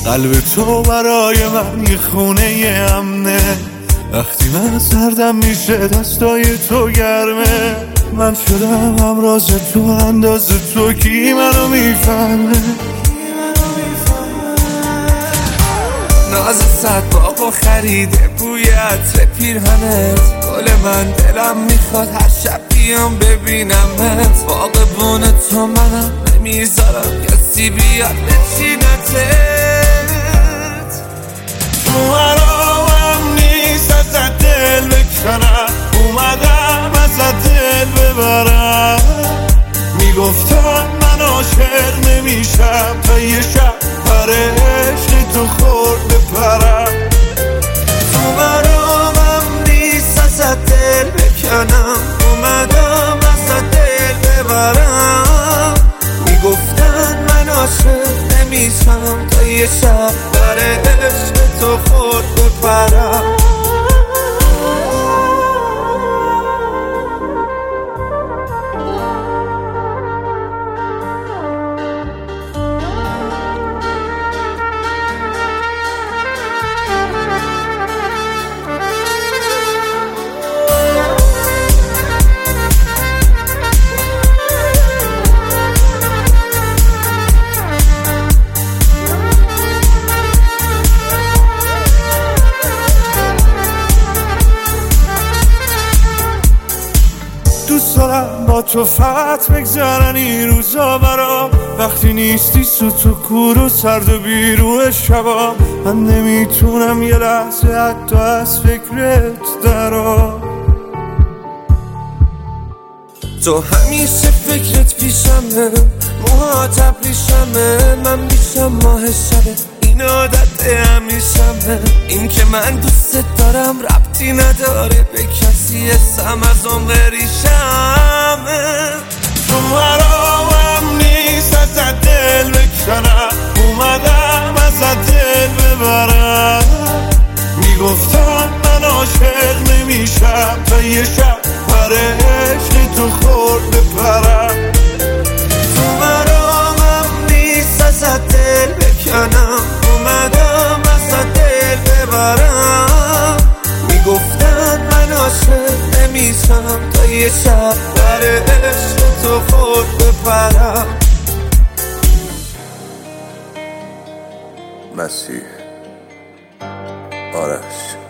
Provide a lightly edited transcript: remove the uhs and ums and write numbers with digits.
قلب تو برای من یه خونه امنه، وقتی من سردم میشه دستای تو گرمه. من شدم همراز تو، اندازه تو کی منو میفهمه؟ ناز صد باغ و خریده بوی عطر پیرهنت، گل من دلم میخواد هر شب بیام ببینمت. باغبون تو منم نمیذارم کسی بیاد بچینتت. تو حرامم نیست ازت دل بکنم، اومدم ازت دل ببرم. میگفتم من عاشق نمیشم تا یه شب پر عشق تو خورد بپرم. تو حرامم نیست ازت دل بکنم، اومدم ازت دل ببرم. میگفتن من عاشق نمیشم تا یه شب پر عشق تو خورد بپرم. دوست دارم با تو فقط بگذرن این روزا برام، وقتی نیستی سوت و کور و سرد و بیروح شبام. من نمیتونم یه لحظه حتی از فکرت درام. تو همیشه فکرت پیشمه، مخاطب پیشمه، من بیشم ماه شبه، این عادت همیشمه. این که من دوست دارم ربطی نداره به کسی، اسم از اون بریشمه. تو حرامم نیست ازت دل بکنم، اومدم ازت دل ببرم. میگفتم من عاشق نمیشم تا یه شب پر عشق تو خورد بپرم. تو حرامم نیست ازت دل بکنم، اومدم ازت دل ببرم. میگفتن من عاشق نمیشم تا یه شب پر عشق تو خورد بپرم. مسیح آرش